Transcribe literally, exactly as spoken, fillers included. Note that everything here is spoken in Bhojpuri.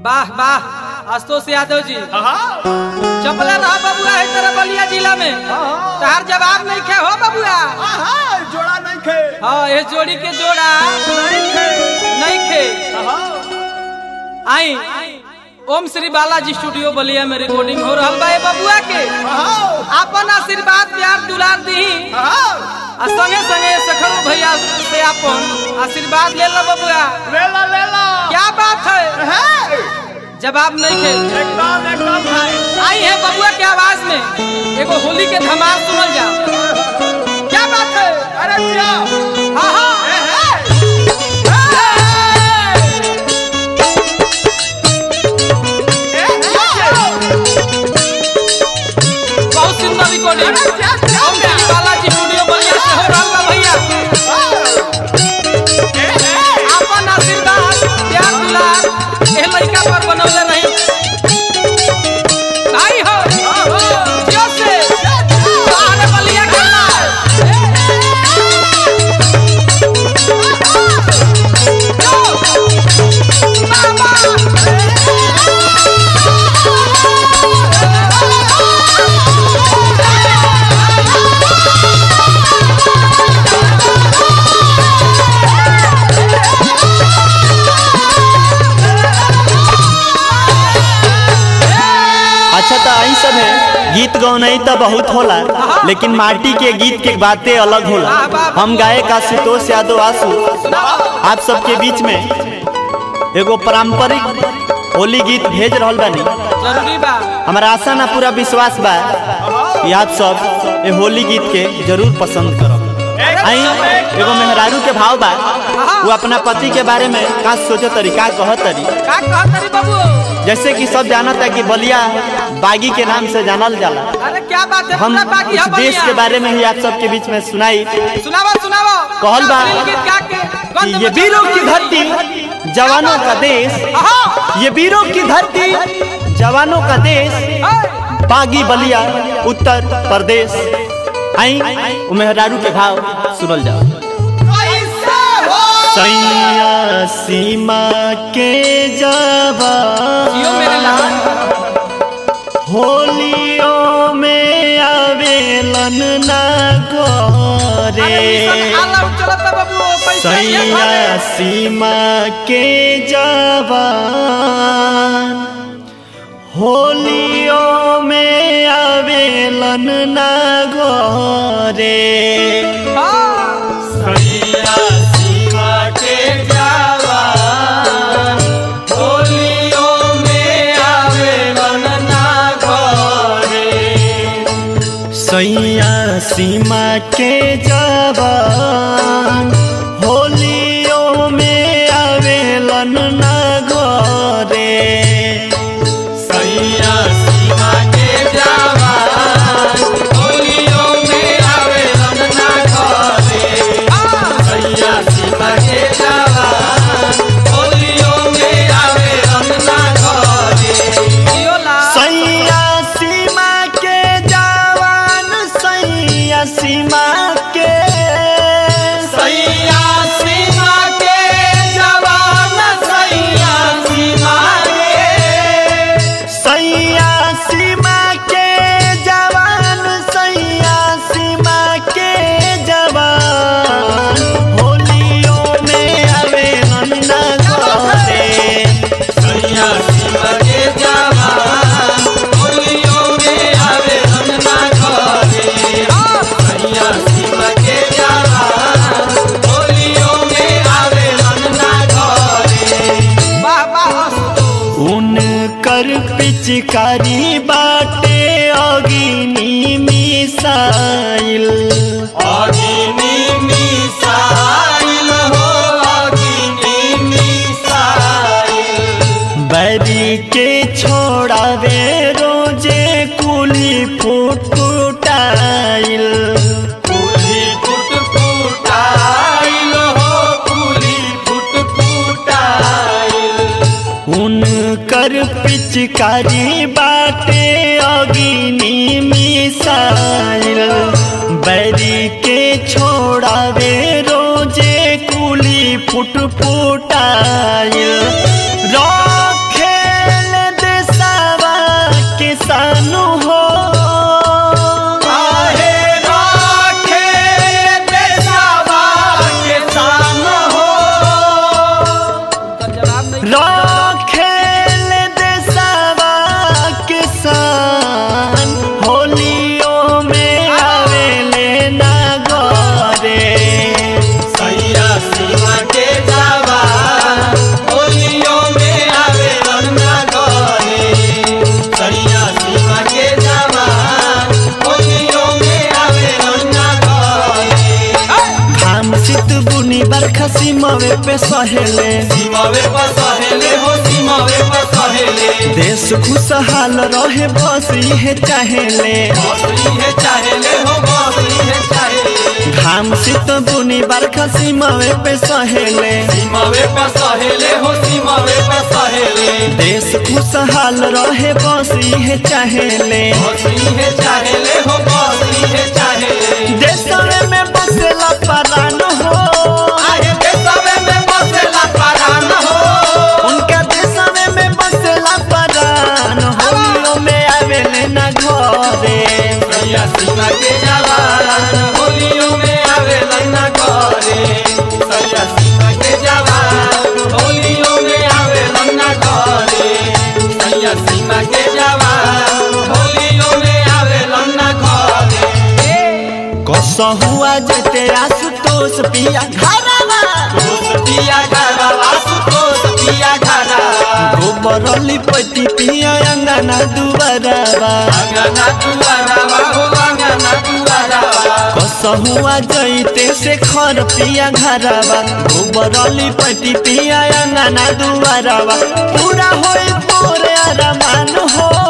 वाह वाह आशुतोष यादव जी चपला रहा बबुआ है तेरा बलिया जिला में तार जवाब नहीं खे हो बबुआ जोड़ा नहीं खे हाँ ये जोड़ी के जोड़ा नहीं खे नहीं खे आई ओम श्री बालाजी स्टूडियो बलिया में रिकॉर्डिंग हो रहा बा बबुआ के अपन आशीर्वाद प्यार दुलार दी संगे संगे सखरू भैया से अपन आशीर्वाद ले लो बबुआ ले ला ले ला क्या बात है जवाब नहीं खे एकदम एकदम भाई आई है बबुआ के आवाज में एगो होली के धमाल सुनल जाओ क्या बात है अरे क्या हाँ हाँ बहुत सुंदर रिकॉर्डिंग ओम श्री बालाजी स्टूडियो बलिया से हो रहा बा भैया अपन आशीर्वाद प्यार दुलार ए लड़का पर बनौले रही भाई हो जियो से बाहर बलिया करना अच्छा तो आई सब है गीत गौनई तो बहुत होला लेकिन माटी के गीत के बातें अलग होला। हम गायक आशुतोष यादव आशु आप सबके बीच में एगो पारंपरिक होली गीत भेज रहल बानी। जरूरी बा हमारा आशा ना पूरा विश्वास बा कि आप सब ये होली गीत के जरूर पसंद करब। आई एगो मेहरारू के भाव बा वो अपना पति के बारे में का सोचे तरीका कह तरी का कहत रे बाबू जैसे कि सब जानता है कि बलिया बागी के नाम से जानल जाला। अरे क्या बात है हम पूरा बाकी है इस देश के बारे में ही आप सबके बीच में सुनाई सुनाओ सुनाओ कहल बा गीत गा के गंध कि ये वीरों की धरती जवानों का देश, ये वीरों की धरती जवानों का देश, बागी बलिया उत्तर प्रदेश। आई मेहरारू के भाव सुनल जाओ। सैया सीमा के जियो मेरे लाल जवान होलियों में आवेलन ना गोरे। सैया सीमा के जवान होलियों में आवेलन ना गोरे। सैया सीमा के जवान होलियों में आवेलन ना गोरे। सैया सीमा के जवान होलियों में आवेलन ना गोरे। सैया सीमा के जवान होलियों में आवेलन ना गोरे। सैया सीमा के जवान होलियों में आवेलन ना गोरे। जियो लाल सैया सीमा के जवान सैया सीमा के सैया सीमा के जवान सैया सीमा के सैया सीमा के जवान सैया सीमा के जवान होलियों में आवेलन ना गोरे। सैया सीमा के जवान होलियों में आवेलन ना गोरे। सैया सीमा के जवान होलियों में आवेलन ना गोरे। वाह वाह उनकर पिचकारी बाटे अग्नि मिसाइल। अग्नि मिसाइल हो अग्नि मिसाइल। बैरी के छोड़ावे रोजे कुली फुटफुटाइल। कुली फुटफुटाइल हो कुली फुटफुटाइल। उनकर पिचकारी बाटे अग्नि मिसाइल। बैरी के छोड़ावे रोजे कुली फुटफुटाइल। रखे सीमावे पे सहेले सीमावे पर सहेले हो सीमावे पर सहेले देश खुशहाल रहे बस इहे चाहेले बस इहे चाहेले हो बस इहे चाहेले घाम शीत बुनी बरखा सीमावे पे सहेले सीमावे पर सहेले हो सीमावे पर सहेले देश खुशहाल रहे बस इहे चाहेले बस इहे चाहेले हो बस इहे चाहेले देशवे में बसेला परान हो आहे देशवे में बसेला परान हो उनका देशवे में बसेला परान होलियों में आवेले ना घरे सैया सीमा के जवान होलियों में आवेलन ना घरे सैया सीमा के जवान होलियों में आवेलन ना घरे सैया सीमा के जवान होलियों में आवेलन ना घरे कसहुआ जते आसुतोष पिया घरवा दोस्त पिया घरवा सुतोष पिया घरवा गोबर लिपटी पिया अंगना दुआरवा अंगना दुआरवा हो अंगना दुआरवा कसहुआ जईते से खर पिया घरवा गोबर लिपटी पिया अंगना दुआरवा पूरा होई तोरे अरमान हो